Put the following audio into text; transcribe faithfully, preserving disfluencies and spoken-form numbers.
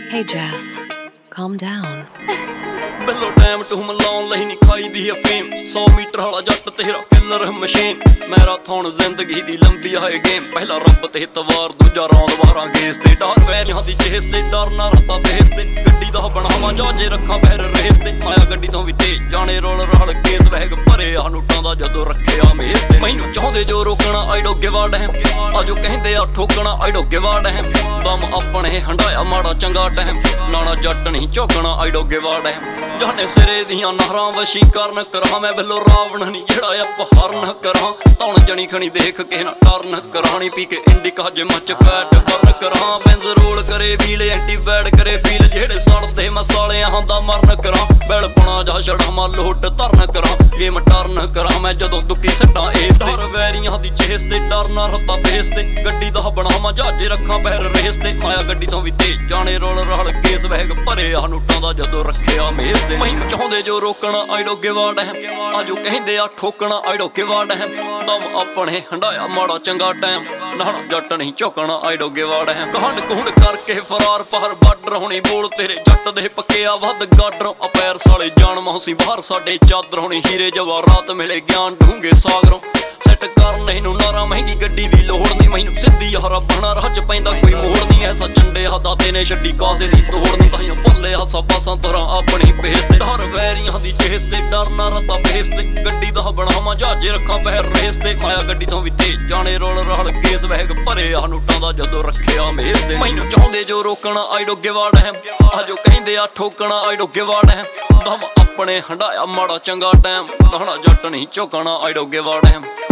Hey Jess, calm down. ਪਹਿਲੋ time to ਮਲਾਉਣ ਲਈ ਨਹੀਂ ਖਾਈਦੀ ਅਫੀਮ ਸੌ ਮੀਟਰ ਵਾਲਾ ਜੱਟ ਤੇਰਾ ਕਿਲਰ ਮਸ਼ੀਨ ਮੈਰਾਥਨ ਜ਼ਿੰਦਗੀ ਦੀ ਲੰਬੀ ਹੈ ਗੇਮ ਪਹਿਲਾ ਰੱਬ ਤੇ ਤਵਾਰ ਦੂਜਾ ਰੌਂਦ ਵਾਰਾਂ ਗੇਸ ਤੇ ਡਰ ਵੈਰੀਆਂ ਦੀ ਚੇਸ ਤੇ ਡਰ ਨਾ ਰੱਤਾ ਫੇਸ ਤੇ ਗੱਡੀ ਦਾ ਬਣਾਵਾਂ ਜਾਜੇ ਰੱਖਾਂ ਪੈਰ ਰੇਸ ਤੇ ਆਇਆ ਗੱਡੀ ਤੋਂ ਵੀ ਤੇਜ਼ ਜਾਣੇ ਰੋਲ ਰਲ ਕੇਸ ਵਹਿਗ ਭਰੇ ਆ ਨੋਟਾਂ ਦਾ ਜਦੋਂ ਰੱਖਿਆ ਮੇਸ ਤੇ ਮੈਨੂੰ ਚਾਹੁੰਦੇ ਜੋ ਰੋਕਣਾ I don't give a damn ਆਜੋ ਕਹਿੰਦੇ ਆ ਠੋਕਣਾ I don't give a damn ਦਮ ਆਪਣੇ ਹੰਡਾਇਆ ਮਾੜਾ ਚੰਗਾ ਟਾਈਮ ਨਾਣਾ ਜੱਟ ਨਹੀਂ ਝੋਕਣਾ I don't give a damn ਜਾਨੇ ਸਿਰੇ ਦੀਆਂ ਨਹਰਾਂ ਵਸ਼ੀਕਰਨ ਕਰਾਂ ਮੈਂ ਬਿੱਲੋ ਰਾਵਣ ਨਹੀਂ ਜਿਹੜਾ ਅਪਹਰਨ ਕਰਾਂ ਧੌਣ ਜਣੀ ਖਣੀ ਦੇਖ ਕੇ ਨਾ ਟਰਨ ਕਰਾਣੀ ਪੀ ਕੇ ਇੰਡਿਕਾ ਜਿਮ ਚ ਫੈਟ ਬਰਨ ਕਰਾਂ ਬੈਂਜ਼ ਰੋਲ ਕਰੇ ਵੀਲ ਐਂਟੀਬੈਡ ਕਰੇ ਫੀਲ ਜਿਹੜੇ ਸੜਦੇ ਮਸਾਲਿਆਂ ਦਾ ਮਰਨ ਕਰਾਂ ਬੈਲ ਪੁਣਾ ਜਾ ਛੜਾ ਮਾ ਲੋਟ ਧਰਨ ਕਰਾਂ ਗੇਮ ਟਰਨ ਕਰਾਂ ਮੈਂ ਜਦੋਂ ਦੁਖੀ ਸੱਟਾਂ ਇਸ ਤੇ ਵੈਰੀਆਂ ਦੀ ਚੇਸ ਤੇ ਡਰ ਨਾ ਰੱਤਾ ਫੇਸ ਤੇ ਗੱਡੀ ਦਾ ਬਣਾਵਾਂ ਜਾਜੇ ਰੱਖਾਂ ਪੈਰ ਰੇਸ ਤੇ ਆਇਆ ਗੱਡੀ ਤੋਂ ਵੀ ਤੇਜ਼ ਜਾਣੇ ਰੋਲ ਰਲ ਕੇਸ ਵਹਿਗ ਭਰੇ ਆ ਨੋਟਾਂ ਦਾ ਜਦੋਂ ਰੱਖਿਆ ਮੇਸ ਤੇ ਮੈਨੂੰ ਚਾਹੁੰਦੇ ਜੋ ਰੋਕਣਾ I don't give a damn ਆਜੋ ਕਹਿੰਦੇ ਆ ਠੋਕਣਾ I don't give a damn ਦਮ ਆਪਣੇ ਹੰਡਾਇਆ ਮਾੜਾ ਚੰਗਾ ਟਾਈਮ ਨਾਣਾ ਜੱਟ ਨਹੀਂ ਝੁਕਣਾ I don't give a damn ਕਹੰਡ ਕੁਹੰਡ ਕਰਕੇ ਫਰਾਰ ਪਹਰ ਬਾਰਡਰ ਹੋਣੀ ਬੋਲ ਤੇਰੇ ਜੱਟ ਦੇ ਪੱਕਿਆ ਵੱਧ ਗਾਡਰ ਅਪੈਰ ਸਾਲੇ ਜਾਨ ਮੌਸੀ ਬਾਹਰ ਸਾਡੇ ਚਾਦਰ ਹੋਣੀ ਹੀਰੇ ਜਵਾਹਰਾਤ ਮਿਲੇ ਗਿਆਨ ਢੂੰਗੇ ਸਾਗਰੋਂ ਸੈੱਟ ਕਰਨ ਇਹਨੂੰ ਨਾਰਾ ਮਹਿੰਗੀ ਗੱਡੀ ਦੀ ਲੋੜ ਨਹੀਂ ਮੈਨੂੰ ਸਿੱਧੀ ਹਰਾ ਬਣਾ ਰਾਹ ਚ ਪੈਂਦਾ ਕੋਈ ਮੋੜ ਨਹੀਂ ਐਸਾ ਚੰਡੇ ਹਦਾਤੇ ਨੇ ਛੱਡੀ ਕਾਸੇ ਦੀ ਤੋੜ ਨਹੀਂ ਤਾਈਆਂ ਭੁੱਲੇ ਹਾਸਾ ਪਾਸਾਂ ਤਰ੍ਹਾਂ ਆਪਣੀ ਭੇਸ ਤੇ ਡਰ ਵੈਰੀਆਂ ਦੀ ਚੇਸ ਤੇ ਡਰ ਨਾ ਰੱਤਾ ਫੇਸ ਤੇ ਗੱਡੀ ਦਾ ਬਣਾਵਾਂ ਜਾਜੇ ਰੱਖਾਂ ਪੈਰ ਰੇਸ ਤੇ ਆਇਆ ਗੱਡੀ ਤੋਂ ਵੀ ਤੇਜ਼ ਜਾਣੇ ਰੋਲ ਰਲ ਕੇਸ ਵਹਿਗ ਭਰੇ ਆ ਨੋਟਾਂ ਦਾ ਜਦੋਂ ਰੱਖਿਆ ਮੇਸ ਤੇ ਮੈਨੂੰ ਚਾਹੁੰਦੇ ਜੋ ਰੋਕਣਾ I don't give a damn ਆਜੋ ਕਹਿੰਦੇ ਆ ਠੋਕਣਾ I don't give a damn ਦਮ ਆਪਣੇ ਹੰਡਾਇਆ ਮਾੜਾ ਚੰਗਾ ਟਾਈਮ ਨਾਣਾ ਜੱਟ ਨਹੀਂ ਝੁਕਣਾ I don't give a dam